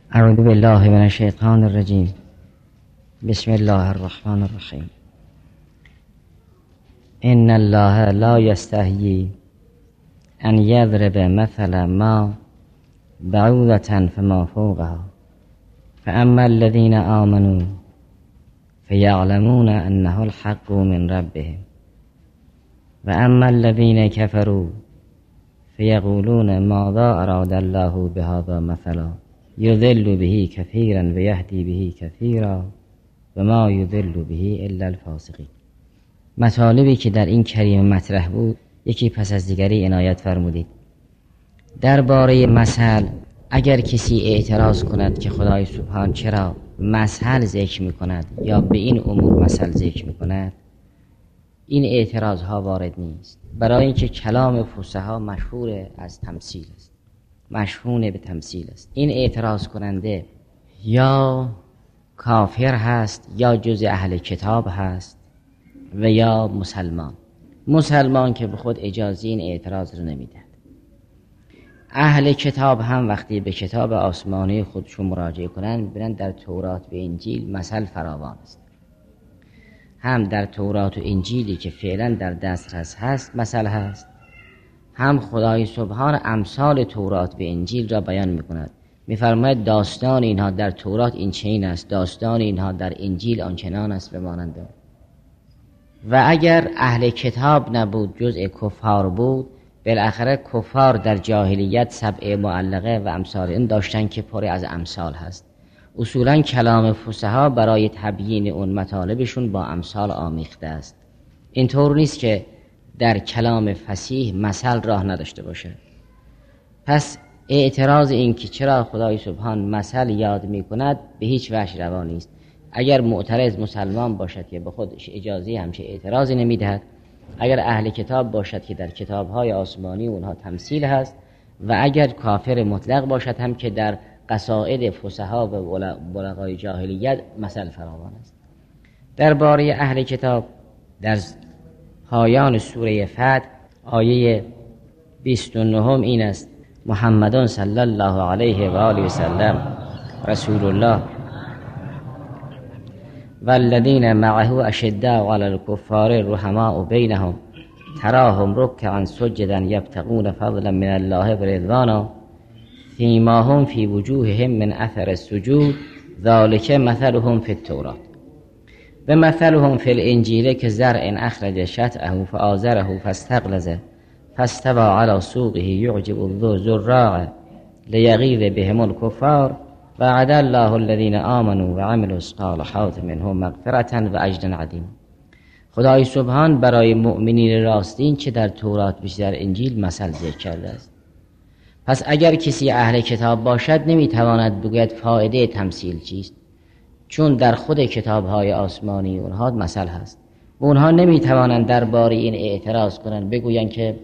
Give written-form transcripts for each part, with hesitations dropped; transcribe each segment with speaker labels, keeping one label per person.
Speaker 1: اعوذ بالله من الشیطان الرجیم. بسم الله الرحمن الرحیم. ان الله لا یستحیی ان یضرب مثلا ما بعوضة فما فوقها فاما الذین آمنوا فیعلمون انه الحق من ربهم واما الذین کفروا فیقولون ماذا اراد الله بهذا مثلا یضل به کثیرا و یهدی به کثیرا و ما یضل به الا الفاسقین. مطالبی که در این کلمه مطرح بود یکی پس از دیگری عنایت فرمودید. درباره مثل اگر کسی اعتراض کند که خدای سبحان چرا مثل ذکر میکند یا به این امور مثل ذکر میکند، این اعتراض ها وارد نیست، برای اینکه کلام فصحا مشهور از تمثیل است، مشهور به تمثیل است. این اعتراض کننده یا کافر هست یا جز اهل کتاب هست و یا مسلمان که به خود اجازه این اعتراض رو نمیدهد. اهل کتاب هم وقتی به کتاب آسمانی خودشون مراجعه کنند ببینن در تورات و انجیل مثل فراوان است. هم در تورات و انجیلی که فعلا در دسترس هست مثل هست، هم خدای سبحان امثال تورات و انجیل را بیان میکند. میفرماید داستان اینها در تورات این چنین است، داستان اینها در انجیل آنچنان است و مانند. و اگر اهل کتاب نبود جزء کفار بود، بالاخره کفار در جاهلیت سبع معلقه و امثال این داشتن که پر از امثال هست. اصولا کلام فصحا برای تبیین اون مطالبشون با امثال آمیخته است. اینطور نیست که در کلام فصیح مثل راه نداشته باشه. پس اعتراض این که چرا خدای سبحان مثل یاد می کند به هیچ وجه روا نیست. اگر معترض مسلمان باشد که به خودش اجازه همچه اعتراضی نمی دهد، اگر اهل کتاب باشد که در کتابهای آسمانی اونها تمثیل هست، و اگر کافر مطلق باشد هم که در قصائد فصحا و بلغای جاهلیت مثل فراوان است. درباره اهل کتاب در پایان سوره فتح آیه 29 این است: محمد صلی الله علیه و آله و سلم رسول الله والذین معه اشداء علی الکفار رحماء بینهم تراهم رکعا سجدا یبتغون فضلا من الله و رضوانا فیماهم فی وجوههم من اثر السجود ذلک مثلهم فی التوراة و مثلهم فی الانجیل کزرع اخرج شطأه فآزره فاستغلظ فاستوى على سوقه يعجب الزراع ليغيظ بهم الكفار وعد الله الذين آمنوا وعملوا الصالحات منهم مغفرة و اجر عظیم. خدای سبحان برای مؤمنین راستین چه در تورات و در انجیل مثل ذکر کرده است. پس اگر کسی اهل کتاب باشد نمیتواند بگوید فایده تمثیل چیست، چون در خود کتاب‌های آسمانی اونها مثل هست. اونها نمیتوانند درباره این اعتراض کنند، بگویند که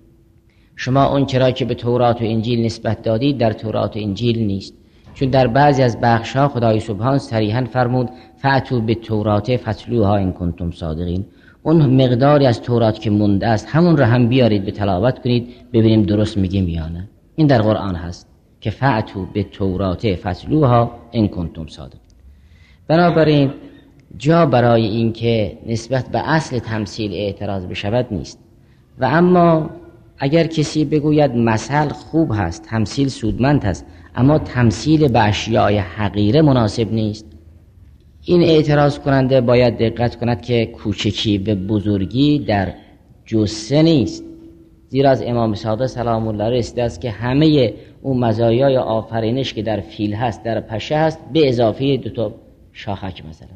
Speaker 1: شما اون چرا که به تورات و انجیل نسبت دادید در تورات و انجیل نیست، چون در بعضی از بخش‌ها خدای سبحان صریحاً فرمود فأتوا بالتوراة فاتلوها ان کنتم صادقین. اون مقداری از تورات که مونده است همون را هم بیارید به تلاوت کنید ببینیم درست میگیم یا نه. این در قرآن هست که فأتوا بالتوراة فاتلوها ان کنتم صادقین. بنابراین جا برای این که نسبت به اصل تمثیل اعتراض بشود نیست. و اما اگر کسی بگوید مثل خوب هست، تمثیل سودمند هست، اما تمثیل به اشیاء حقیره مناسب نیست، این اعتراض کننده باید دقت کند که کوچکی به بزرگی در جثه نیست. زیرا از امام صادق سلام الله رسیده است که همه اون مزایای آفرینش که در فیل هست در پشه هست به اضافه 2 شاخک مثلا،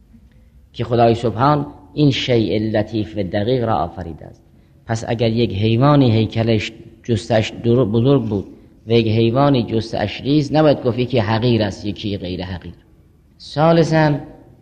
Speaker 1: که خدای سبحان این شیء لطیف و دقیق را آفریده است. پس اگر یک حیوانی هیکلش جثه‌اش بزرگ بود و یک حیوانی جثه‌اش ریز، نباید گفت یکی حقیر است یکی غیر حقیر. ثالثاً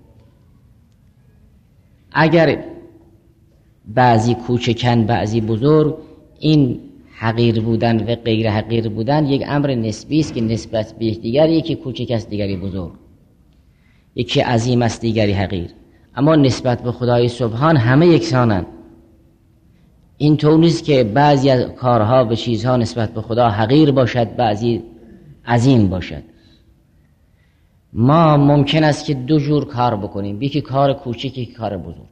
Speaker 1: اگر بعضی کوچکن بعضی بزرگ، این حقیر بودن و غیر حقیر بودن یک امر نسبی است که نسبت به دیگر یکی کوچک است دیگری بزرگ، یکی عظیم است دیگری حقیر، اما نسبت به خدای سبحان همه یکسانند. این طور نیست که بعضی از کارها و چیزها نسبت به خدا حقیر باشد بعضی عظیم باشد. ما ممکن است که دو جور کار بکنیم، یکی کار کوچک، یکی کار بزرگ.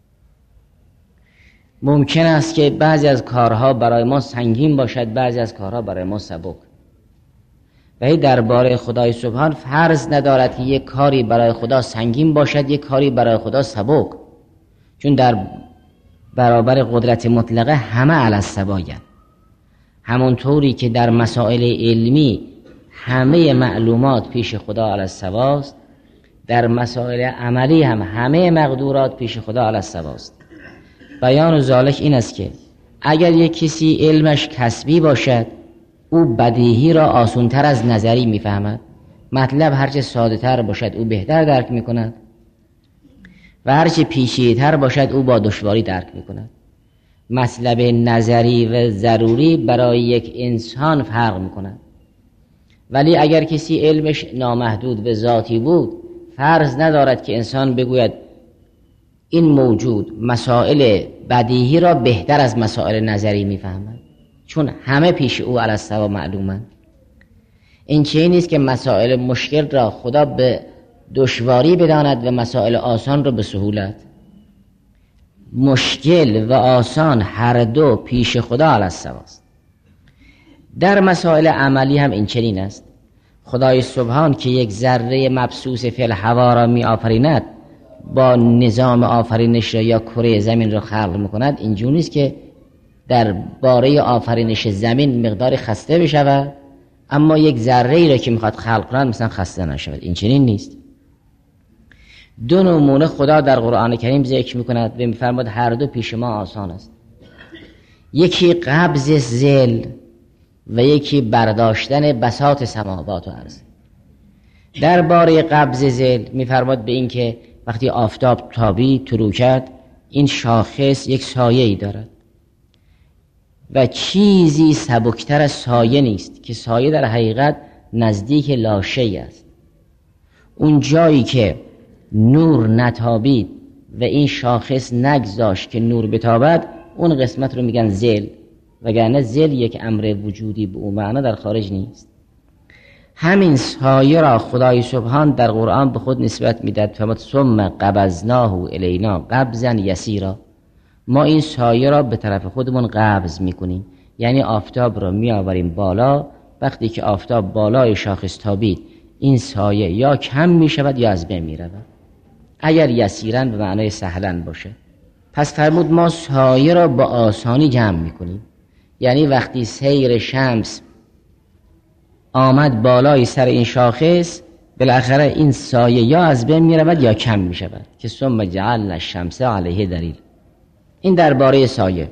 Speaker 1: ممکن است که بعضی از کارها برای ما سنگین باشد، بعضی از کارها برای ما سبک. ولی درباره خدای سبحان فرض ندارد که یک کاری برای خدا سنگین باشد، یک کاری برای خدا سبک، چون در برابر قدرت مطلقه همه علی السوایند. همونطوری که در مسائل علمی همه معلومات پیش خدا علی السواست، در مسائل عملی هم همه مقدورات پیش خدا علی السواست. بیان ذالک این است که اگر یک کسی علمش کسبی باشد، او بدیهی را آسان‌تر از نظری میفهمد. مطلب هرچه ساده تر باشد او بهتر درک میکند و هرچه پیچیده‌تر باشد او با دشواری درک میکند. مطلب نظری و ضروری برای یک انسان فرق میکند. ولی اگر کسی علمش نامحدود و ذاتی بود، فرض ندارد که انسان بگوید این موجود مسائل بدیهی را بهتر از مسائل نظری میفهمد، چون همه پیش او علی السوا معلومند. این چیزی نیست که مسائل مشکل را خدا به دشواری بداند و مسائل آسان را به سهولت. مشکل و آسان هر دو پیش خدا علی السواست. در مسائل عملی هم این چنین است. خدای سبحان که یک ذره مبثوث فی الهوا را می آفریند، با نظام آفرینش را یا کره زمین را خلق میکند، اینجور نیست که در باره آفرینش زمین مقدار خسته بشود اما یک ذره را که میخواد خلق کند مثلا خسته نشود. این چنین نیست. دو نمونه خدا در قرآن کریم ذکر میکند و میفرماید هر دو پیش ما آسان است. یکی قبض ذل و یکی برداشتن بساط سماوات و ارض. در باره قبض ذل میفرماید به این که وقتی آفتاب تابید طلوع کرد، این شاخص یک سایه‌ای دارد و چیزی سبکتر از سایه نیست که سایه در حقیقت نزدیک لاشی است. اون جایی که نور نتابید و این شاخص نگذاشت که نور بتابد، اون قسمت رو میگن ذل، وگرنه ذل یک امر وجودی به اون معنا در خارج نیست. همین سایه را خدای سبحان در قرآن به خود نسبت میداد، فرمود ثم قبضناه الینا قبضا یسیرا. ما این سایه را به طرف خودمون قبض میکنیم، یعنی آفتاب را میآوریم بالا. وقتی که آفتاب بالای شاخص تابید، این سایه یا کم میشود یا از بین میرود، اگر یسیرا به معنای سهلا باشه. پس فرمود ما سایه را با آسانی جمع میکنیم، یعنی وقتی سیر شمس آمد بالای سر این شاخص، بالاخره این سایه یا از بین میرود یا کم میشود که ثم جعلنا الشمس علیه دلیل. این درباره سایه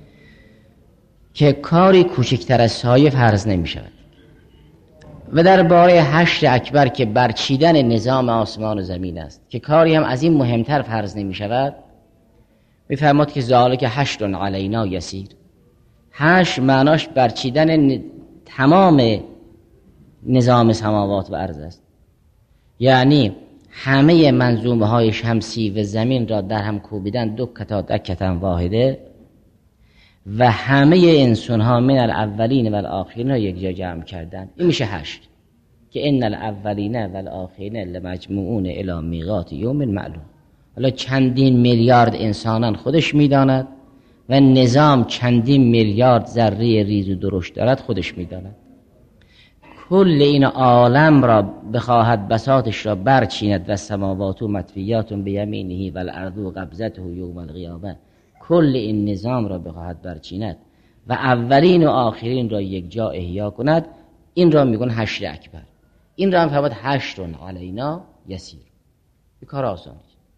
Speaker 1: که کاری کوچکتر از سایه فرض نمیشود. و درباره حشر اکبر که برچیدن نظام آسمان و زمین است که کاری هم از این مهمتر فرض نمیشود، میفرماد که ذالک حشر علینا یسیر. حشر معناش برچیدن تمام نظام سماوات و ارض است، یعنی همه منظومه های شمسی و زمین را در هم کوبیدن، دو کتا دکتا واحده، و همه انسان ها من الاولین و الاخرین را یک جا جمع کردن. این میشه حشر که ان الاولین و الاخرین لمجموعون الی میقات یوم معلوم. حالا چندین میلیارد انسانان خودش میداند و نظام چندین میلیارد ذره ریز و درشت دارد خودش میداند. کل این عالم را بخواهد بساطش را برچیند و سماوات و مطویات بیمینه و الارض و قبضته یوم القیامه، کل این نظام را بخواهد برچیند و اولین و آخرین را یک جا احیا کند، این را میگن حشر اکبر. این را هم فرمود حشر علینا یسیر. این کار آسانی.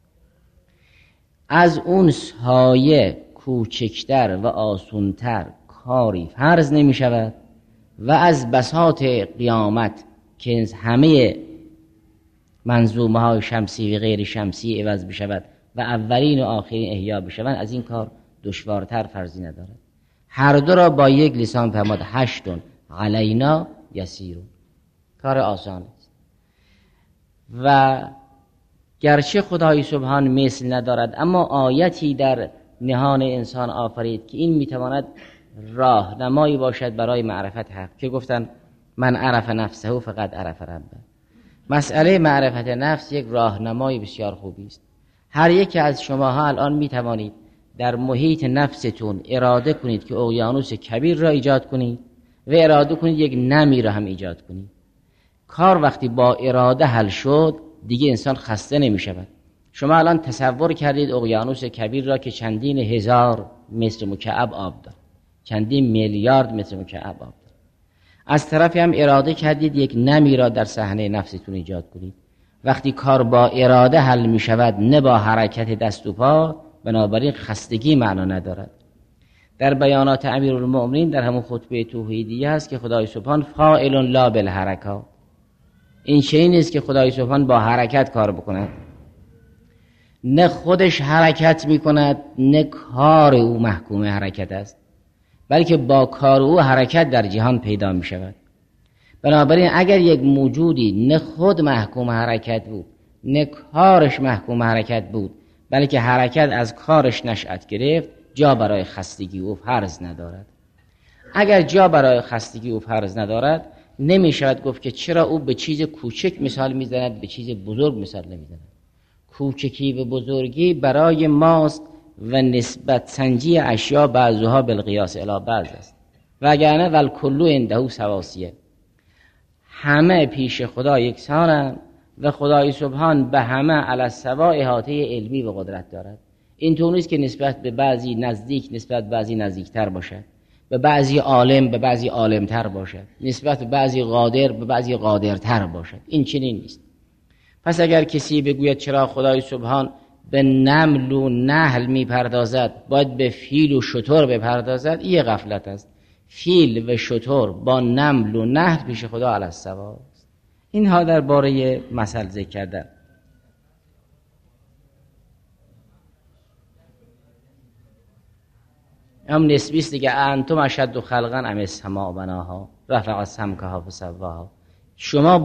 Speaker 1: از اون سایه کوچکتر و آسانتر کاری فرض نمی شود و از بساط قیامت که همه منظومه های شمسی و غیر شمسی عوض بشود و اولین و آخرین احیا بشوند، از این کار دشوارتر فرضی ندارد. هر دو را با یک لسان فرمود حشر علینا یسیر. کار آسان است. و گرچه خدای سبحان مثل ندارد، اما آیتی در نهان انسان آفرید که این میتواند راهنمایی باشد برای معرفت حق، که گفتن من عرف نفسه فقط عرف ربه. مسئله معرفت نفس یک راهنمای بسیار خوبی است. هر یک از شماها الان می توانید در محیط نفستون اراده کنید که اقیانوس کبیر را ایجاد کنید و اراده کنید یک نمی را هم ایجاد کنید. کار وقتی با اراده حل شد دیگه انسان خسته نمی شود. شما الان تصور کردید اقیانوس کبیر را که چندین هزار متر مکعب آب دارد، چندین میلیارد متر مکعب آب دارد. از طرفی هم اراده کردید یک نمی را در صحنه نفستون ایجاد کنید. وقتی کار با اراده حل می شود نه با حرکت دست و پا، بنابراین خستگی معنا ندارد. در بیانات امیرالمؤمنین در همون خطبه توحیدیه هست که خدای سبحان فاعل لا بالحرکات، این چیزی نیست که خدای سبحان با حرکت کار بکند، نه خودش حرکت می کند نه کار او محکوم حرکت است، بلکه با کار او حرکت در جهان پیدا می شود. بنابراین اگر یک موجودی نه خود محکوم حرکت بود نه کارش محکوم حرکت بود، بلکه حرکت از کارش نشأت گرفت، جا برای خستگی او فرض ندارد. اگر جا برای خستگی او فرض ندارد، نمی شود گفت که چرا او به چیز کوچک مثال می زند به چیز بزرگ مثال نمی زند. کوچکی و بزرگی برای ماست و نسبت سنجی اشیا بعضها بالقیاس الی بعض است. وگرنه والکل عنده سواسیه، همه پیش خدا یکسانند و خدای سبحان به همه علی السوا احاطه علمی و قدرت دارد. این طور نیست که نسبت به بعضی نزدیک نسبت به بعضی نزدیکتر باشد، به بعضی عالم به بعضی عالمتر باشد، نسبت به بعضی قادر به بعضی قادرتر باشد. این چنین نیست. پس اگر کسی بگوید چرا خدای سبحان به نمل و نحل میپردازد باید به فیل و شتر بپردازد، این غفلت است. فیل و شتر با نمل و نحل پیش خدا علی السوا است. اینها درباره مثل ذکر کردن. هم نسبی است دیگه. انتم اشد خلقا ام السماء بناها رفع سمکها فسواها، شما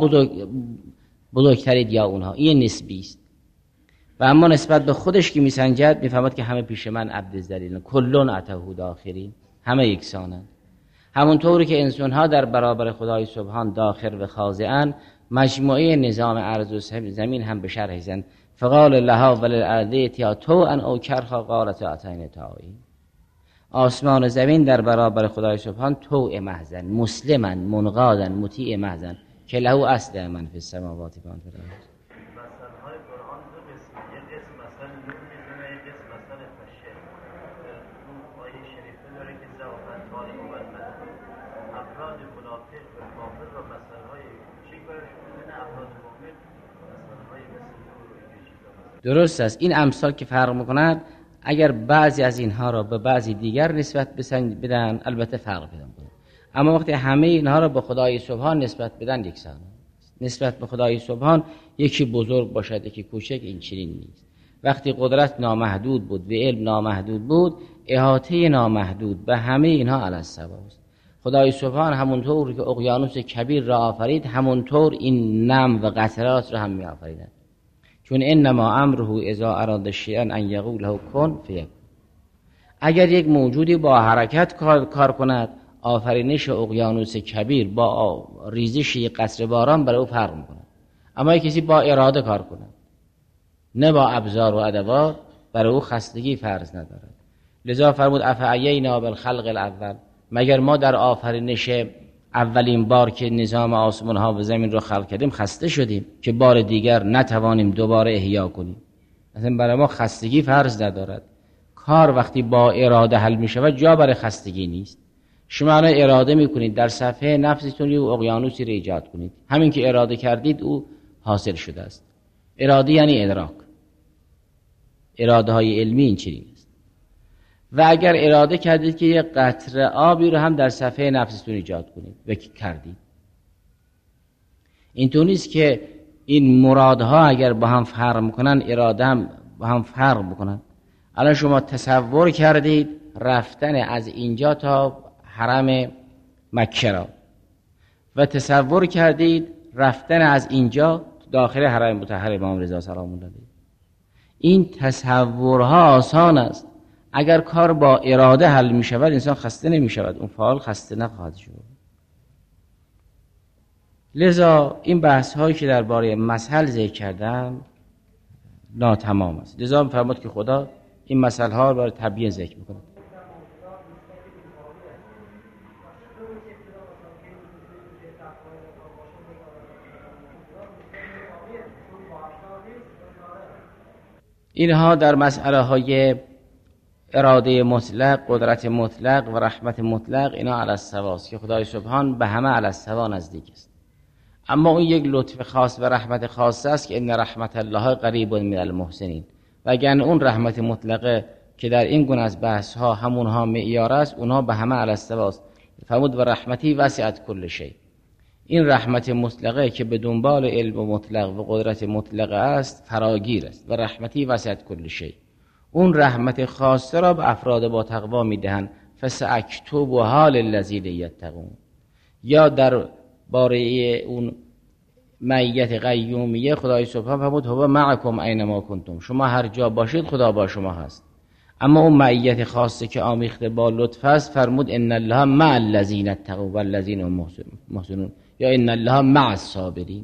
Speaker 1: بزرگترید یا اونها. این نسبی است. و اما نسبت به خودش که میسنجد میفهمد که همه پیش من عبد ذلیل، کلون اتهو داخرین، همه یکسانند. همونطوری که انسان‌ها در برابر خدای سبحان داخل و خاضعن، مجموعه نظام ارض و زمین هم به شرح زن فقال لها وللارض ائتیا طوعا او کرها قالتا اتینا طائعین. آسمان و زمین در برابر خدای سبحان طوع محضن، مسلمن منقادن مطیع محضن که له اصل من فی السماوات و من فی الارض.
Speaker 2: مثل‌های قرآن دو قسم، یک قسم مثل نور میزنه، یک قسم مثل فشه. تو آیه شریفه داره که ضعفت طالب و المدن، افراد منافق و کافر رو مثل‌های کوچیک برشون میزنه، افراد مؤمن مثل‌های مثل نور و این چیزا.
Speaker 1: درست است. این امثال که فرق می‌کند، اگر بعضی از اینها را به بعضی دیگر نسبت بدن البته فرق پیدا می‌کنه، اما وقتی همه اینها را به خدای سبحان نسبت بدن یکسان. نسبت به خدای سبحان یکی بزرگ باشد یکی کوچک، این چنین نیست. وقتی قدرت نامحدود بود و علم نامحدود بود، احاطه نامحدود به همه اینها علی السوا است. خدای سبحان همونطور که اقیانوس کبیر را آفرید، همونطور این نم و قطرات را هم می آفریند. چون انما امره اذا اراد شیئا ان یقول له کن فیکون. اگر یک موجودی با حرکت کار کند، آفرینش اقیانوس کبیر با ریزش یک قطره باران برای او فرق می‌کند. اما یک کسی با اراده کار کند نه با ابزار و ادوات، برای او خستگی فرض ندارد. لذا فرمود افعینا بالخلق الاول، مگر ما در آفرینش اولین بار که نظام آسمان ها و زمین رو خلق کردیم خسته شدیم که بار دیگر نتوانیم دوباره احیا کنیم؟ اصلا برای ما خستگی فرض ندارد. کار وقتی با اراده حل می شود جا برای خستگی نیست. شما الان اراده می کنید در صفحه نفستون یه اقیانوسی رو ایجاد کنید، همین که اراده کردید او حاصل شده است. اراده یعنی ادراک. اراده های علمی این چنین است. و اگر اراده کردید که یک قطره آبی رو هم در صفحه نفستون ایجاد کنید و کردید، این تو نیست که این مرادها اگر با هم فرق میکنن اراده هم با هم فرق میکنن. الان شما تصور کردید رفتن از اینجا تا حرم مکه را و تصور کردید رفتن از اینجا داخل حرم مطهر امام رضا سلام الله علیه. این تصورها آسان است. اگر کار با اراده حل می شود انسان خسته نمی شود، اون فعال خسته نخواهد شد.
Speaker 3: لذا این بحث هایی که درباره مثل ذکر کردم ناتمام است. لذا می‌فرماد که خدا این مثل ها رو برای تبیین ذکر میکنه. اینها در مسئله های اراده مطلق، قدرت مطلق و رحمت مطلق، اینا علی السواست که خدای سبحان به همه علی السوا نزدیک است. اما اون یک لطف خاص و رحمت خاص است که ان رحمت الله قریب من المحسنین. و اگر اون رحمت مطلقه که در این گونه از بحث ها همونها معیار است، اونها به همه علی السواست. فرمود و رحمتی وسعت کل شیء. این رحمت مطلقه که به دنبال علم مطلق و قدرت مطلقه است فراگیر است. و رحمتی وسعت کل شیء. اون رحمت خاصه را به افراد با تقوا میدهند. فساکتب حال الذین یتقون. یا در باره اون معیت قیومیه خدای سبحان فرمود هو معکم اینما کنتم. شما هر جا باشید خدا با شما هست. اما اون معیت خاصه که آمیخته با لطف است فرمود ان الله مع الذین اتقوا والذین هم محسنون، یا ان الله مع الصابرین.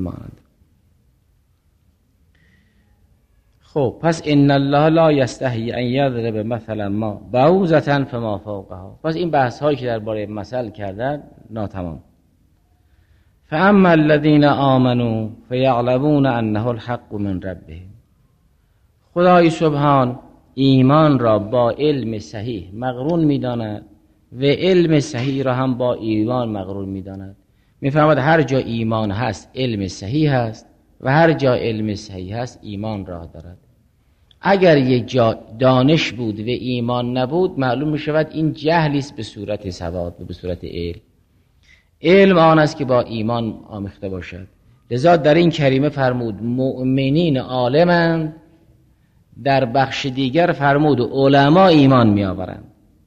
Speaker 3: خب پس ان الله لا یستحیی ان یضرب مثلا ما بعوضة فما فوقها. پس این بحث هایی که درباره مثل کردن ناتمام. فاما الذین آمنوا فیعلمون انه الحق من ربهم. خدای سبحان ایمان را با علم صحیح مقرون می‌داند و علم صحیح را هم با ایمان مقرون می‌داند. می‌فرماید هر جا ایمان هست علم صحیح هست و هر جا علم صحیح هست ایمان راه دارد. اگر یک جا دانش بود و ایمان نبود معلوم می‌شود این جهلی است به صورت سواد و به صورت علم. علم آن است که با ایمان آمیخته باشد. لذا در این کریمه فرمود مؤمنین عالمند، در بخش دیگر فرمود علما ایمان می آورند.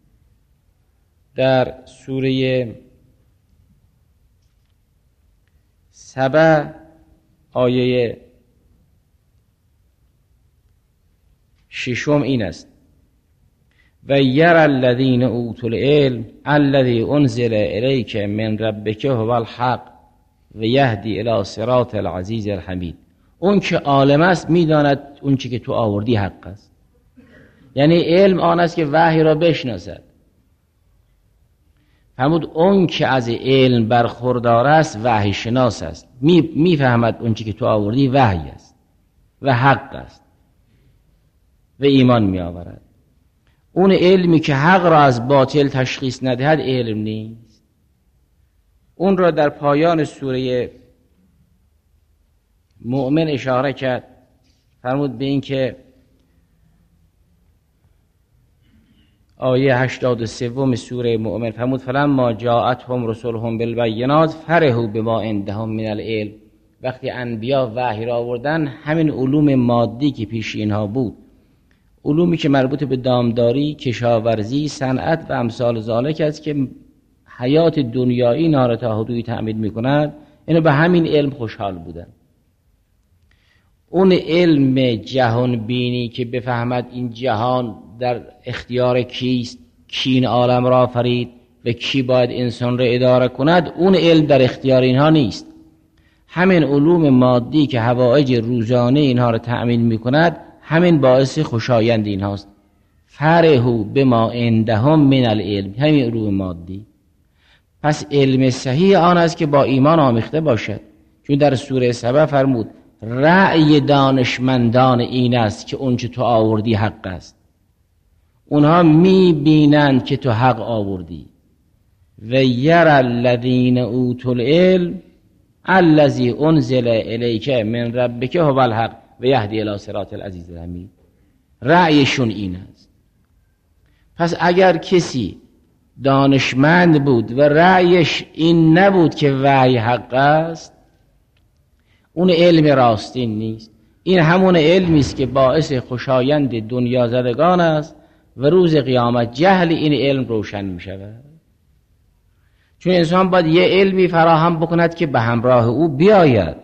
Speaker 3: در سوره سبع آیه 6 این است و یر الذین اوتوا العلم الذی انزل الیک من ربک هو الحق و یهدی الی صراط العزیز الحمید. اون که عالم است میداند اون چی که تو آوردی حق است. یعنی علم آن است که وحی را بشناسد. فرمود اون که از علم برخوردار است وحی شناس است، میفهمد اون چی که تو آوردی وحی است و حق است و ایمان می آورد. اون علمی که حق را از باطل تشخیص ندهد علم نیست. اون را در پایان سوره مؤمن اشاره کرد. فرمود به این که آیه 83 سوره مؤمن فرمود فلما جاءتهم رسلهم بالبینات فرحوا بما عندهم من العلم. وقتی انبیا وحی را آوردن همین علوم مادی که پیش اینها بود، علومی که مربوط به دامداری، کشاورزی، صنعت و امثال ذالک است که حیات دنیایی اینا را تا حدودی تأمین می‌کند، اینا به همین علم خوشحال بودن. اون علم جهان بینی که بفهمد این جهان در اختیار کیست، کی این عالم را آفرید و کی باید انسان را اداره کند، اون علم در اختیار اینها نیست. همین علوم مادی که حوائج روزانه اینها را تأمین می‌کند همین باعث خوشایند این هاست. فرحوا بما عندهم من العلم، همین علوم مادی. پس علم صحیح آن است که با ایمان آمیخته باشد. چون در سوره سبع فرمود رأی دانشمندان این است که اون چه تو آوردی حق است. اونها میبینند که تو حق آوردی. و یر الذین اوتوا العلم الذی انزل الیک من ربک هو الحق و یهدی الی صراط العزیز الحمید. رأیشون این است. پس اگر کسی دانشمند بود و رأیش این نبود که وحی حق است، اون علم راستین نیست. این همون علمی است که باعث خوشایند دنیا زدگان است و روز قیامت جهل این علم روشن می شود. چون انسان باید یه علمی فراهم بکند که به همراه او بیاید.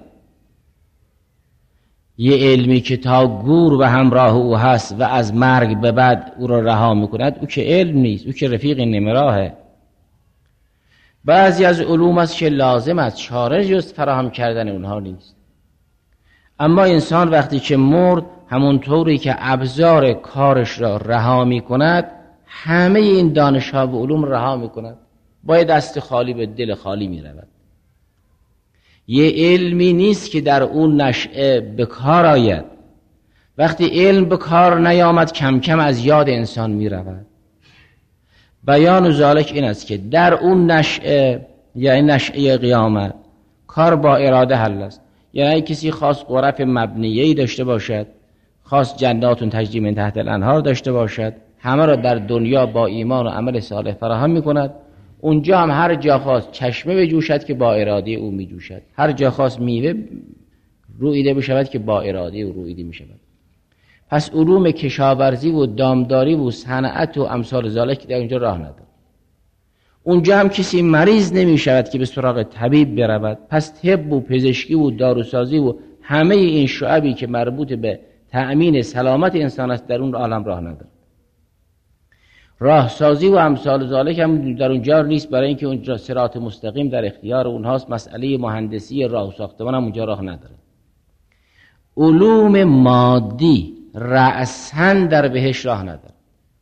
Speaker 3: یه علمی که تا گور به همراه او هست و از مرگ به بعد او را رها میکند، او که علم نیست، او که رفیق نمراهه. بعضی از علوم است که لازم است، چاره جز فراهم کردن اونها نیست. اما انسان وقتی که مرد، همونطوری که ابزار کارش را رها می کند، همه این دانش‌ها و علوم رها می کند، باید دست خالی به دل خالی می رود. یه علمی نیست که در اون نشأه به کار آید. وقتی علم به کار نیامد، کم کم از یاد انسان می رود. بیان ذالک این است که در اون نشأه، یعنی نشأه قیامت، کار با اراده حل است. یعنی کسی خواست غرف مبنیه‌ای داشته باشد، خواست جنات تجری من تحت الانهار داشته باشد، همه را در دنیا با ایمان و عمل صالح فراهم می کند. اونجا هم هر جا خواست چشمه بجوشد که با اراده او می جوشد، هر جا خواست میوه رویده بشود که با اراده او رویده می شود. پس علوم کشاورزی و دامداری و صنعت و امثال ذالک در اونجا راه نداره. اونجا هم کسی مریض نمی شود که به سراغ طبیب برود. پس طب و پزشکی و داروسازی و همه این شعبی که مربوط به تأمین سلامت انسان است در اون عالم راه نداره. راهسازی و امثال ذالک هم در اونجا نیست، برای اینکه اونجا صراط مستقیم در اختیار اونهاست. مسئله مهندسی راه و ساختمان هم اونجا راه نداره. علوم مادی رأساً در بهشت راه نداره.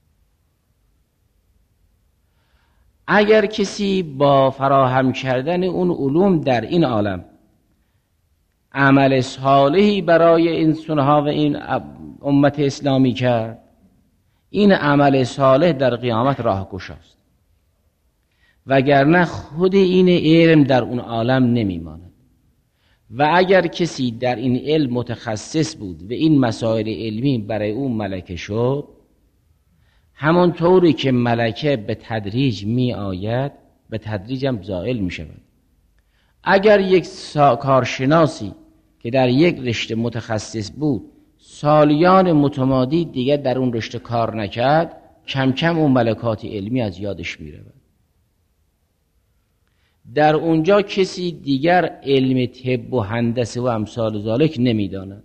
Speaker 3: اگر کسی با فراهم کردن اون علوم در این عالم عمل صالحی برای این سنها و این امت اسلامی کرد، این عمل صالح در قیامت راهگشاست. وگرنه خود این علم در اون عالم نمیماند. و اگر کسی در این علم متخصص بود و این مسائل علمی برای اون ملکه شد، همونطوری که ملکه به تدریج می آید، به تدریج هم زائل می شود. اگر یک کارشناسی که در یک رشته متخصص بود سالیان متمادی دیگه در اون رشته کار نکرد، کم کم اون ملکات علمی از یادش می رود. در اونجا کسی دیگر علم طب و هندسه و امثال ذالک نمیداند.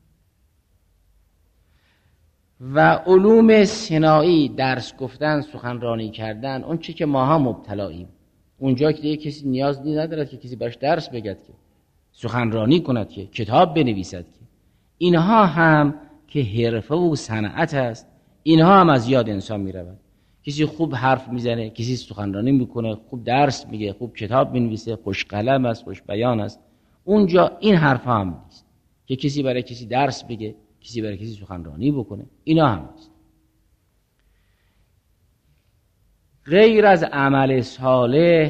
Speaker 3: و علوم صناعی، درس گفتن، سخنرانی کردن، اون چی که ما هم مبتلاییم، اونجا که دیگه کسی نیاز ندارد که کسی باش درس بگد، که سخنرانی کند، که کتاب بنویسد، که اینها هم که حرفه و صنعت است، اینها هم از یاد انسان می رود. کسی خوب حرف میزنه، کسی سخنرانی میکنه، خوب درس میگه، خوب کتاب بنویسه، خوش قلم است، خوش بیان است، اونجا این حرف هم نیست که کسی برای کسی درس بگه، کسی برای کسی سخنرانی بکنه، اینا هم نیست. غیر از عمل صالح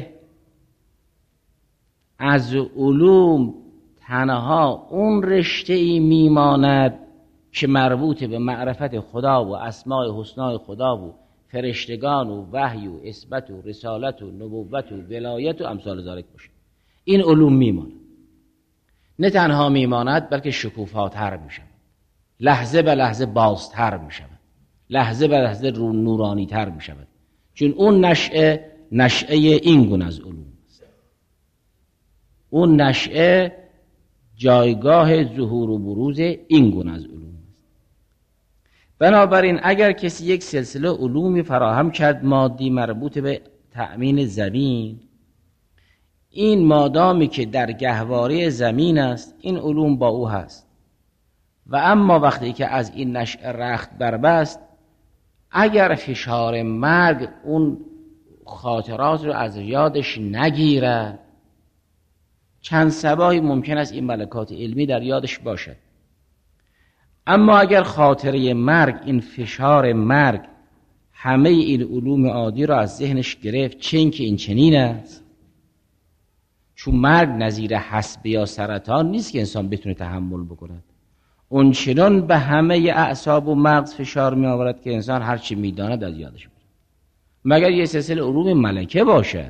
Speaker 3: از علوم تنها اون رشته‌ای میماند که مربوط به معرفت خدا و اسماء حسنای خدا و فرشتگان و وحی و اثبات و رسالت و نبوت و ولایت و امثال ذالک باشه. این علوم میماند. نه تنها میماند بلکه شکوفاتر میشه، لحظه به لحظه بازتر میشه، لحظه به لحظه نورانی تر میشه، چون اون نشأه این گونه از علوم است. اون نشأه جایگاه ظهور و بروز این گونه از علوم. بنابراین اگر کسی یک سلسله علومی فراهم کرد مادی مربوط به تأمین زمین، این مادامی که در گهواره زمین است، این علوم با او هست. و اما وقتی که از این نشأه رخت بربست، اگر فشار مرگ اون خاطرات رو از یادش نگیره، چند صباحی ممکن است این ملکات علمی در یادش باشد. اما اگر خاطره مرگ، این فشار مرگ همه این علوم عادی را از ذهنش گرفت، چون که این چنین است، چون مرگ نظیر حسب یا سرطان نیست که انسان بتونه تحمل بکند، اون چنان به همه اعصاب و مغز فشار می آورد که انسان هر چی می داند از یادش میره، مگر یه سلسله علوم ملکه باشد.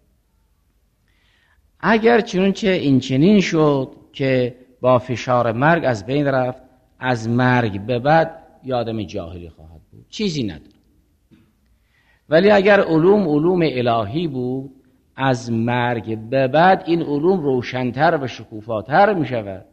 Speaker 3: اگر چنانچه این چنین شد که با فشار مرگ از بین رفت، از مرگ به بعد یادم جاهلی خواهد بود، چیزی نداره. ولی اگر علوم الهی بود، از مرگ به بعد این علوم روشن‌تر و شکوفاتر می شود.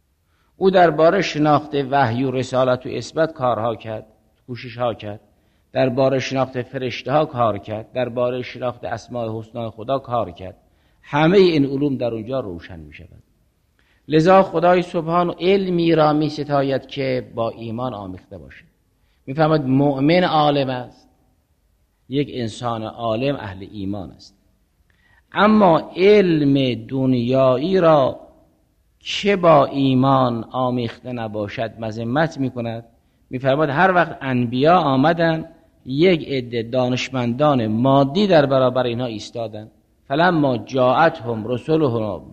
Speaker 3: او درباره شناخت وحی و رسالت و اثبات کارها کرد، کوشش‌ها کرد. درباره شناخت فرشته ها کار کرد، درباره شناخت اسماء حسنا خدا کار کرد. همه این علوم در اونجا روشن می شود. لذا خدای سبحان علمی را می ستاید که با ایمان آمیخته باشه. می فهمد مؤمن عالم است، یک انسان عالم اهل ایمان است. اما علم دنیایی را که با ایمان آمیخته نباشد مذمت می کند. می فرماید هر وقت انبیا آمدن یک عده دانشمندان مادی در برابر اینها ایستادن، فلما جاءتهم رسلهم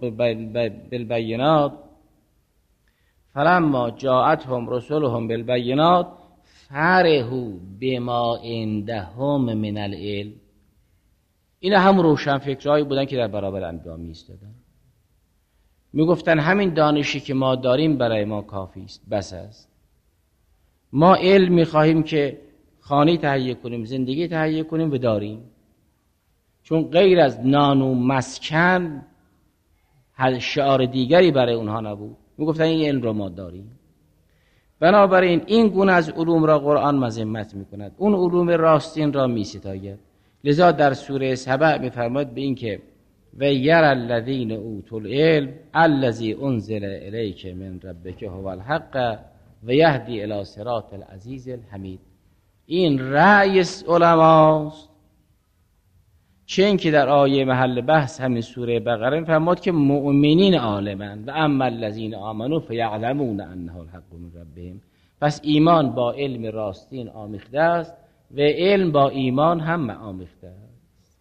Speaker 3: بالبینات فرحوا بما عندهم من العلم. این هم روشن فکرهایی بودن که در برابر انبیا می ایستادن، می گفتن همین دانشی که ما داریم برای ما کافی است، بس است. ما علم می خواهیم که خانه تهیه کنیم، زندگی تهیه کنیم و داریم، چون غیر از نان و مسکن شعار دیگری برای اونها نبود. می گفتن این علم را ما داریم. بنابراین این گونه از علوم را قرآن مذمت می کند، اون علوم راستین را می ستاید. لذا در سوره سبع می فرماید به این که و یر الذین اوتوا العلم الذی انزل الیک من ربک هو الحق و یهدی الی صراط العزیز الحمید. این رأی علماست، چون که در آیه محل بحث همین سوره بقره فرمود که مؤمنین عالمند و اما الذین آمنوا فیعلمون انه الحق من ربهم. پس ایمان با علم راستین آمیخته است و علم با ایمان هم آمیخته است.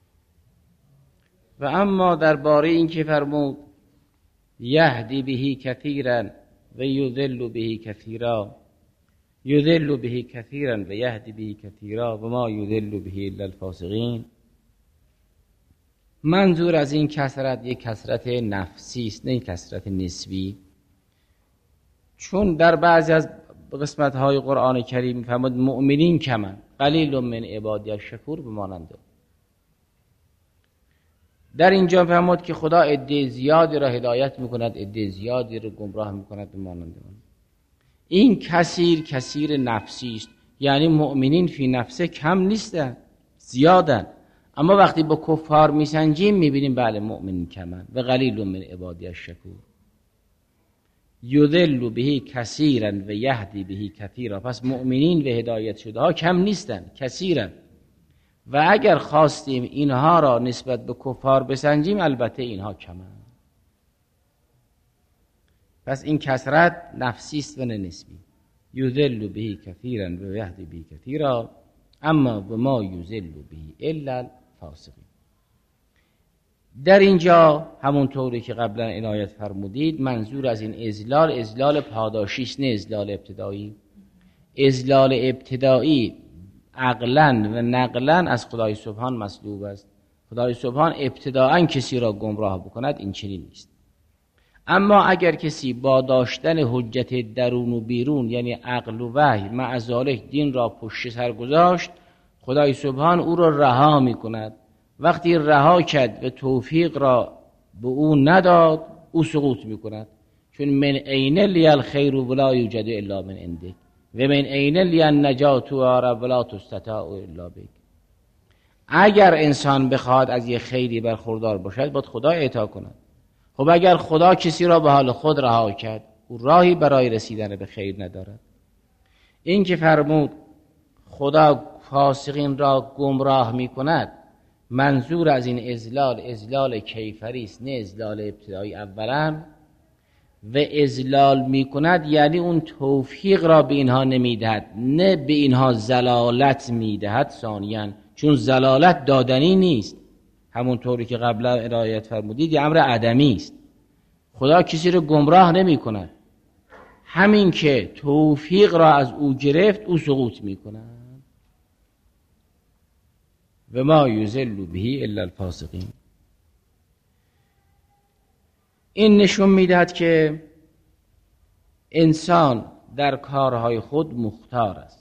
Speaker 3: و اما درباره این که فرمود یهدی بهی کثیرا و یضل بهی کثیرا، یضل بهی کثیرا و یهدی بهی کثیرا و ما یضل بهی الا الفاسقین، منظور از این کثرت یک کثرت نفسی است، نه کثرت نسبی. چون در بعضی از قسمت‌های قرآن کریم می‌فرماد مؤمنین کمن قلیل من عبادی الشکور بمانند. در اینجا فرمود که خدا عده زیادی را هدایت می‌کند، عده زیادی را گمراه می‌کند بمانند. این کثیر نفسی است، یعنی مؤمنین فی نفسه کم نیستن، زیادن. اما وقتی با کفار میسنجیم میبینیم بله مؤمنین کمن و قلیل من عبادی الشکور. یضل بهی کثیرا و یهدی بهی کثیرا. پس مؤمنین و هدایت شده ها کم نیستن، کثیرن. و اگر خواستیم اینها را نسبت به کفار بسنجیم البته اینها کمن. پس این کثرت نفسی است و نه نسبی. یضل بهی کثیرا و یهدی بهی کثیرا اما و ما یضل بهی الا الفاسقین. در اینجا همونطوری که قبلا عنایت فرمودید منظور از این اذلال پاداشی است، نه اذلال ابتدایی. اذلال ابتدایی عقلا و نقلا از خدای سبحان مطلوب است. خدای سبحان ابتداءً کسی را گمراه بکند این چنین نیست. اما اگر کسی با داشتن حجت درون و بیرون یعنی عقل و وحی مع ذالک دین را پشت سر گذاشت، خدای سبحان او را رها می کند. وقتی رها کرد و توفیق را به او نداد او سقوط می کند. چون من عین لی الخیر ولا یوجد الا من عندک و من عین لی النجات ولا تستطاع الا بک. اگر انسان بخواد از یک خیری برخوردار باشد باید خدا اعطا کند. خب اگر خدا کسی را به حال خود رها کرد او راهی برای رسیدن به خیر ندارد. این که فرمود خدا فاسقین را گمراه می کند منظور از این اذلال کیفری است، نه اذلال ابتدایی اولا. و اذلال می کند یعنی اون توفیق را به اینها نمی دهد، نه به اینها زلالت می دهد ثانیاً، چون زلالت دادنی نیست. همونطوری که قبلا عنایت فرمودید یه امر عدمی است. خدا کسی رو گمراه نمی کند، همین که توفیق را از او گرفت او سقوط می کند. و ما یضل بهی الا الفاسقین. این نشون میدهد که انسان در کارهای خود مختار است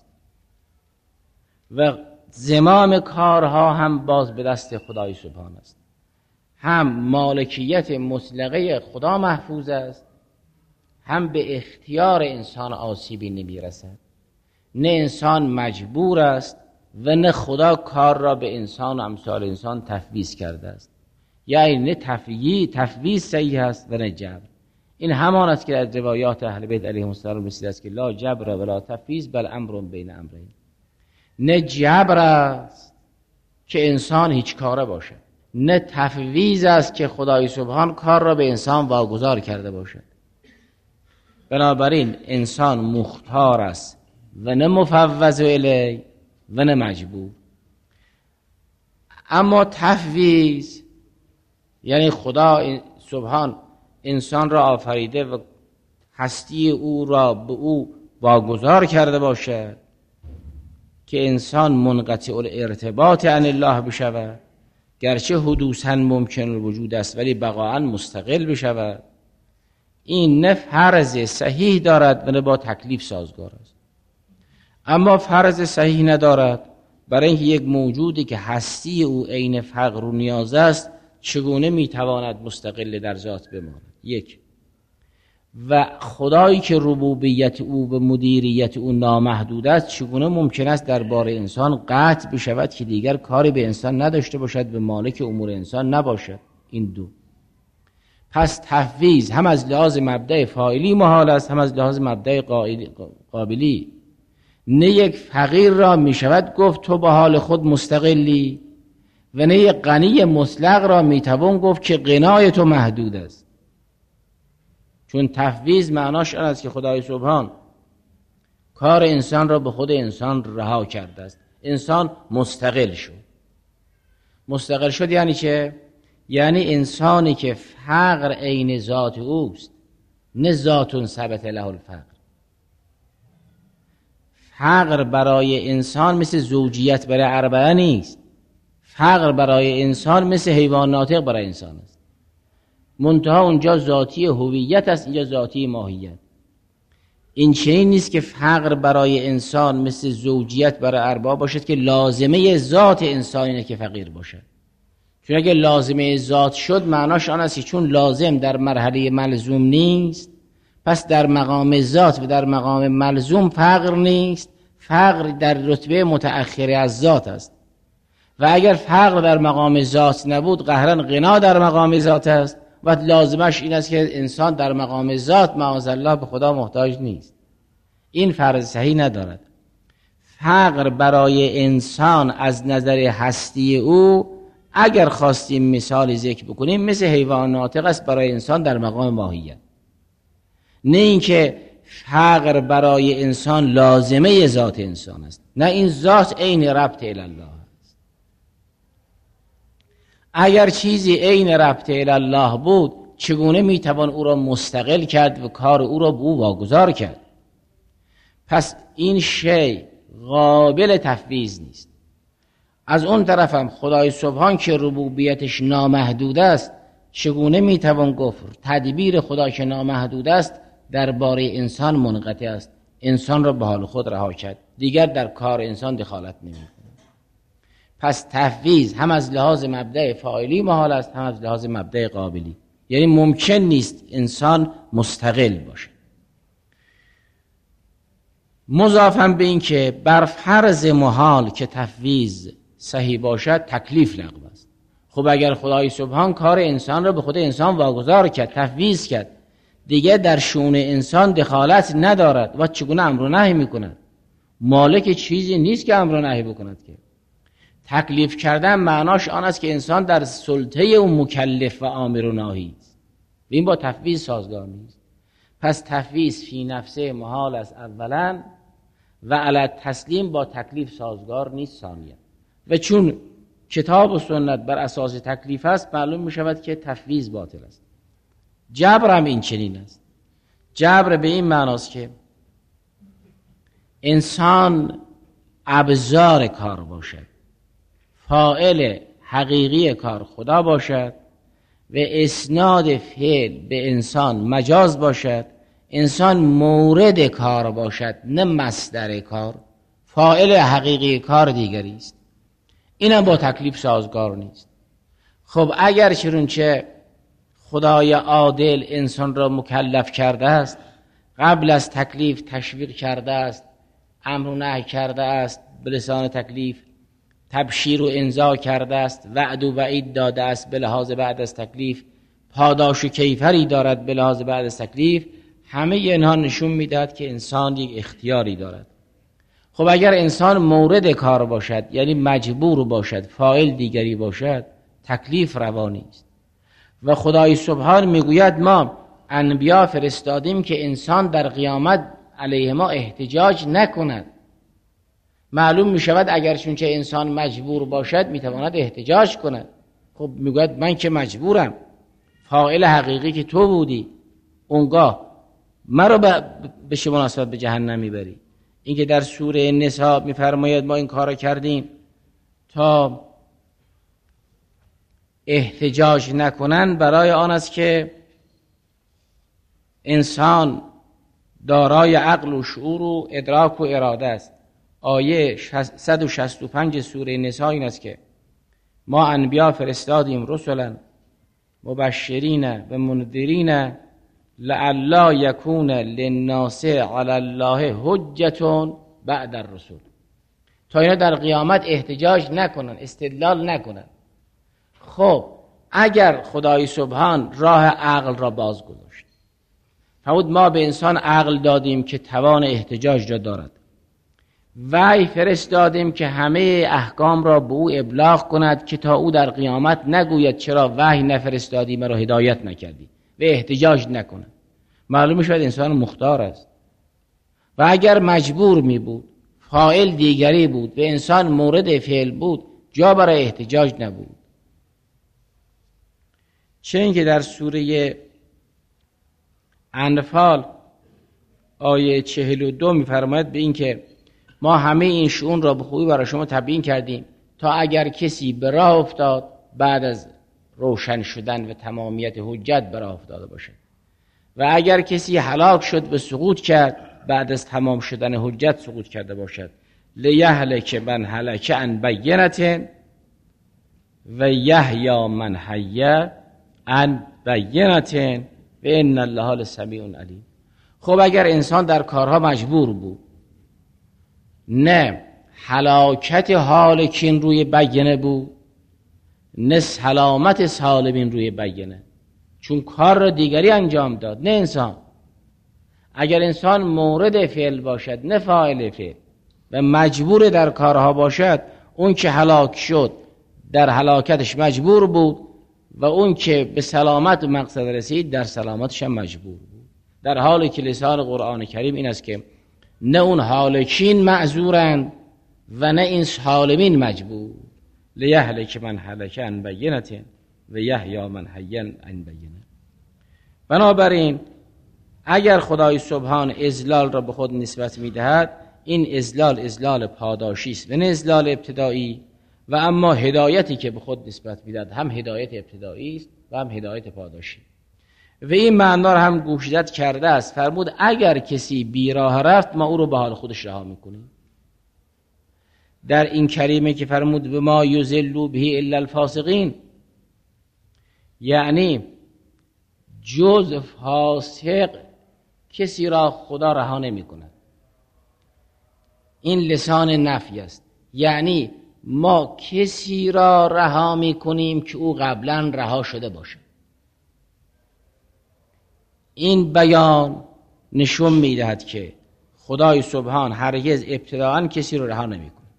Speaker 3: و زمام کارها هم باز به دست خدای سبحان است. هم مالکیت مطلقه خدا محفوظ است، هم به اختیار انسان آسیبی نمیرسد. نه انسان مجبور است و نه خدا کار را به انسان و امثال انسان تفویض کرده است. یعنی نه تفویض صحیح است و نه جبر. این همان است که از روایات اهل بیت علیهم السلام رسیده است که لا جبر ولا تفویض بل امر بین امرین. نه جبر است که انسان هیچ کاره باشد، نه تفویض است که خدای سبحان کار را به انسان واگذار کرده باشد. بنابراین انسان مختار است و نه مفوض الیه و نه مجبور. اما تفویض یعنی خدا سبحان انسان را آفریده و هستی او را به او واگذار کرده باشد که انسان منقطع الارتباط عن الله بشود، گرچه حدوثاً ممکن الوجود است ولی بقاءً مستقل بشود. این نه فرض صحیح دارد و نه با تکلیف سازگار است. اما فرض صحیح ندارد برای اینکه یک موجودی که هستی او عین فقر و نیاز است چگونه میتواند مستقل در ذات بماند؟ یک. و خدایی که ربوبیت او به مدیریت او نامحدود است چگونه ممکن است درباره انسان قطع بشود که دیگر کاری به انسان نداشته باشد، به مالک امور انسان نباشد؟ این دو. پس تفویض هم از لحاظ مبدأ فاعلی محال است، هم از لحاظ مبدأ قابلی. نه یک فقیر را می شود گفت تو به حال خود مستقلی و نه یک غنی مطلق را می توان گفت که غنای تو محدود است. چون تفویض معناش آن است که خدای سبحان کار انسان را به خود انسان رها کرده است. انسان مستقل شد. مستقل شد یعنی چه؟ یعنی انسانی که فقر عین ذات اوست، نه ذات ثبت له الفقر. فقر برای انسان مثل زوجیت برای اربعه نیست. فقر برای انسان مثل حیوان ناطق برای انسان است. منتها اونجا ذاتی هویت است، اینجا ذاتی ماهیت. این چنین نیست که فقر برای انسان مثل زوجیت برای ارباب باشد که لازمه ذات انسان اینه که فقیر باشد. چون اگه لازمه ذات شد معناش آن است که چون لازم در مرحله ملزوم نیست، پس در مقام ذات و در مقام ملزوم فقر نیست. فقر در رتبه متأخره از ذات است. و اگر فقر در مقام ذات نبود قهرن غنا در مقام ذات است و لازمش این است که انسان در مقام ذات معاذالله به خدا محتاج نیست. این فرض صحیح ندارد. فقر برای انسان از نظر هستی او اگر خواستیم مثال ذکر بکنیم مثل حیوان ناطق است برای انسان در مقام ماهیت. نه اینکه فقر برای انسان لازمه ذات انسان است، نه این ذات عین ربط الی الله است. اگر چیزی عین ربط الی الله بود چگونه میتوان او را مستقل کرد و کار او را به او واگذار کرد؟ پس این شی قابل تفویض نیست. از اون طرف هم خدای سبحان که ربوبیتش نامحدود است چگونه میتوان گفت تدبیر خدا که نامحدود است درباره انسان منقطع است؟ انسان را به حال خود رها کرد، دیگر در کار انسان دخالت نمی‌کند. پس تفویض هم از لحاظ مبدأ فاعلی محال است، هم از لحاظ مبدأ قابلی. یعنی ممکن نیست انسان مستقل باشه. مضافاً به این که بر فرض محال که تفویض صحیح باشد تکلیف لغو است. خب اگر خدای سبحان کار انسان را به خود انسان واگذار کرد، تفویض کرد، دیگه در شؤون انسان دخالت ندارد و چگونه امر و نهی میکند؟ مالک چیزی نیست که امر و نهی بکند. که تکلیف کردن معناش آن است که انسان در سلطه او مکلف و آمر و ناهی است. این با تفویض سازگار نیست. پس تفویض فی نفسه محال است اولا و علی تسلیم با تکلیف سازگار نیست ثانیا. و چون کتاب و سنت بر اساس تکلیف است معلوم می شود که تفویض باطل است. جبر هم این چنین است. جبر به این معناست که انسان ابزار کار باشد، فاعل حقیقی کار خدا باشد و اسناد فعل به انسان مجاز باشد. انسان مورد کار باشد نه مصدر کار. فاعل حقیقی کار دیگری است. اینم با تکلیف سازگار نیست. خب اگر چرونچه خدای عادل انسان را مکلف کرده است، قبل از تکلیف تشویق کرده است، امر و نهی کرده است، به لسان تکلیف، تبشیر و انذار کرده است، وعد و وعید داده است به لحاظ بعد از تکلیف، پاداش و کیفری دارد به لحاظ بعد از تکلیف. همه اینها نشون میدهد که انسان یک اختیاری دارد. خب اگر انسان مورد کار باشد، یعنی مجبور باشد، فاعل دیگری باشد، تکلیف روانی است. و خدای سبحان میگوید ما انبیا فرستادیم که انسان در قیامت علیه ما احتجاج نکند. معلوم میشود اگر چونچه انسان مجبور باشد میتواند احتجاج کند. خب میگوید من که مجبورم، فاعل حقیقی که تو بودی، اونگاه مرا به چه مناسبت به جهنم میبری؟ اینکه در سوره نساء میفرماید ما این کارو کردیم تا احتجاج نکنن، برای آن است که انسان دارای عقل و شعور و ادراک و اراده است. آیه 165 سوره نساء این است که ما انبیا فرستادیم رسلا مبشرین و منذرین لعلا یکون للناس علی الله حجة بعد الرسل، تا اینا در قیامت احتجاج نکنن، استدلال نکنن. خب اگر خدای سبحان راه عقل را باز گذاشت، فرمود ما به انسان عقل دادیم که توان احتجاج را دارد، وحی فرستادیم که همه احکام را به او ابلاغ کند که تا او در قیامت نگوید چرا وحی نفرستادی، مرا هدایت نکردی، و احتجاج نکند. معلوم شد انسان مختار است. و اگر مجبور می بود، فاعل دیگری بود و انسان مورد فعل بود، جا برای احتجاج نبود. چه اینکه در سوره انفال آیه 42 می‌فرماید به این که ما همه این شؤون را به خوبی برای شما تبیین کردیم تا اگر کسی به راه افتاد بعد از روشن شدن و تمامیت حجت به راه افتاده باشد، و اگر کسی هلاک شد و سقوط کرد بعد از تمام شدن حجت سقوط کرده باشد، لیهلک من هلک عن بینة و یحیی من حی عن بینة و ان الله لسمیع علیم. خب اگر انسان در کارها مجبور بود، نه هلاکت هالکین روی بینه بود، نه سلامت سالمین روی بینه، چون کار را دیگری انجام داد، نه انسان. اگر انسان مورد فعل باشد نه فاعل فعل و مجبور در کارها باشد، اون که هلاک شد در هلاکتش مجبور بود و اون که به سلامت و مقصد رسید در سلامتش هم مجبور بود. در حالی که لسان قرآن کریم این است که نه اون هالکین معذورند و نه این سالمین مجبور. لیهلک من هلک عن بینة و یحیی من حی عن بینة. بنابراین اگر خدای سبحان اذلال را به خود نسبت میدهد، این اذلال پاداشی است و نه اذلال ابتدایی. و اما هدایتی که به خود نسبت میدهد هم هدایت ابتدایی است و هم هدایت پاداشی. و این معنا را هم گوشزد کرده است. فرمود اگر کسی بیراه رفت ما او رو به حال خودش رها میکنیم. در این کریمه که فرمود به ما یضل به الا الفاسقین، یعنی جز فاسق کسی را خدا رها نمی کند. این لسان نفی است، یعنی ما کسی را رها می کنیم که او قبلا رها شده باشه. این بیان نشون می دهد که خدای سبحان هرگز ابتداءً کسی را رها نمی کنه.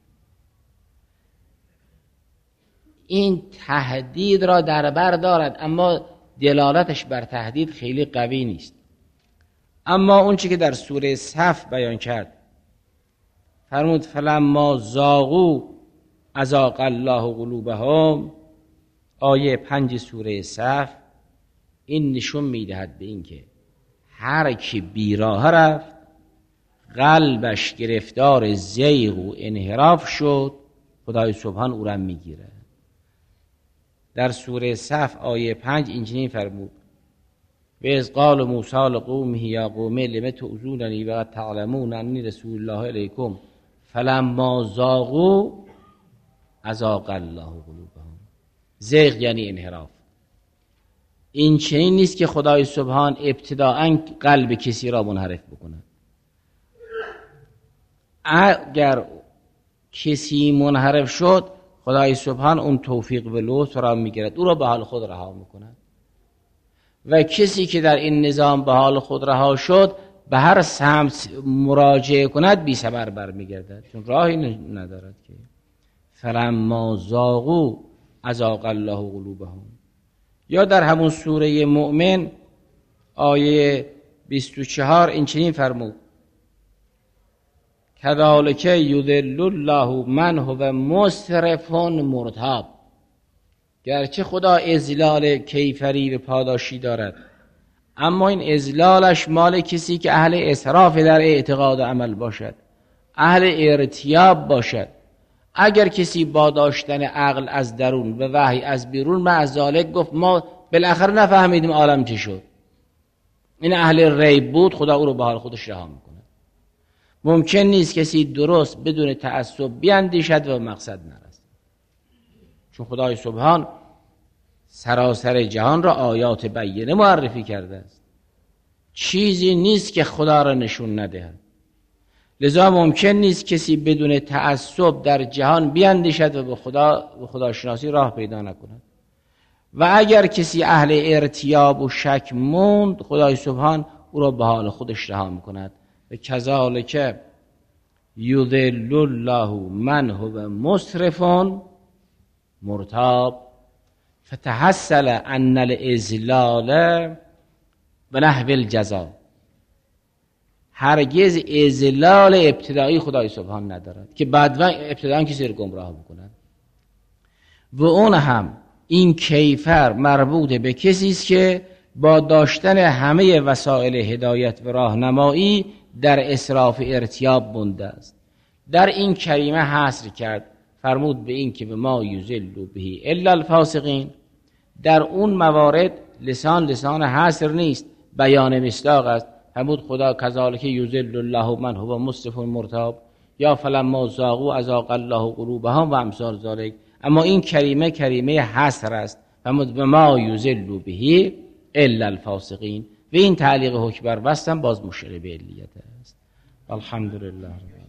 Speaker 3: این تهدید را در بر دارد، اما دلالتش بر تهدید خیلی قوی نیست. اما اون چی که در سوره صف بیان کرد، فرمود فلما زاغوا ازاغ الله قلوبهم، آیه 5 سوره صف، این نشون میدهد به این که هر کی بیراه رفت قلبش گرفتار زیغ و انحراف شد، خدای سبحان او را میگیره. در سوره صف آیه 5 اینجوری فرمود و اذ قال موسی لقومه یا قوم لم تؤذوننی و قد تعلمون انی رسول الله الیکم فلما زاغوا ازاغ الله قلوبهم. زیغ یعنی انحراف. این چنین نیست که خدای سبحان ابتداءً قلب کسی را منحرف بکنه. اگر کسی منحرف شد خدای سبحان اون توفیق و لطف را میگیرد، او را به حال خود رها میکند. و کسی که در این نظام به حال خود رها شد به هر سمت مراجعه کند بی صبر برمیگردد، چون راهی ندارد که. فلما ذاقوا ازاغ الله قلوبهم. یا در همون سوره مؤمن آیه 24 این چنین فرمود: کذالک یضل الله من هو مسرف مرتاب. گرچه خدا اذلال کیفری به پاداشی دارد، اما این اذلالش مال کسی که اهل اسراف در اعتقاد و عمل باشد، اهل ارتیاب باشد. اگر کسی با داشتن عقل از درون و وحی از بیرون معذالک گفت ما بالاخره نفهمیدیم عالم چی شد، این اهل ریب بود، خدا او رو به حال خودش رها میکنه. ممکن نیست کسی درست بدون تعصب بیاندیشد و مقصد نرسد، چون خدای سبحان سراسر جهان را آیات بینه معرفی کرده است. چیزی نیست که خدا را نشون ندهد. لذا ممکن نیست کسی بدون تعصب در جهان بیاندیشد و به خداشناسی راه پیدا نکند. و اگر کسی اهل ارتیاب و شک موند، خدای سبحان او را به حال خودش رها میکند. و کذالک یضل الله من هو مسرف مرتاب فتحصل ان الاذلال به نحو الجزا. هرگز اذلال ابتدایی خدای سبحان ندارد که بعد ابتدایی کسی رو گمراه بکند. و اون هم این کیفر مربوط به کسی است که با داشتن همه وسایل هدایت و راهنمایی در اسراف ارتیاب بنده است. در این کریمه حصر کرد، فرمود به این که به ما یضل به الا الفاسقین. در اون موارد لسان حصر نیست، بیان مصداق است. فرمود خدا کذالک یضل الله من هو مسرف مرتاب، یا فلما ذاقوا ازاغ الله قلوبهم و امثال ذلک. اما این کریمه حصر است، فرمود به ما یضل به الا الفاسقین. و این تعلیق حکم بر وصل باز مشیر به علیت است. الحمدلله.